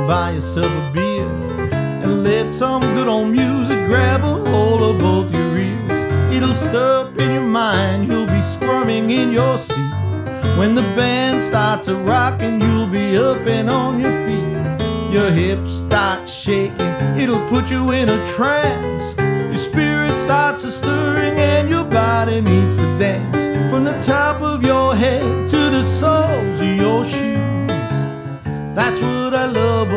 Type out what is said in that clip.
buy yourself a beer and let some good old music grab a hold of both your ears. It'll stir up in your mind, you'll be squirming in your seat. When the band starts a rockin', you'll be up and on your feet. Your hips start shaking, it'll put you in a trance. Your spirit starts a stirring and your body needs to dance. From the top of your head to the soles of your shoes. That's what I love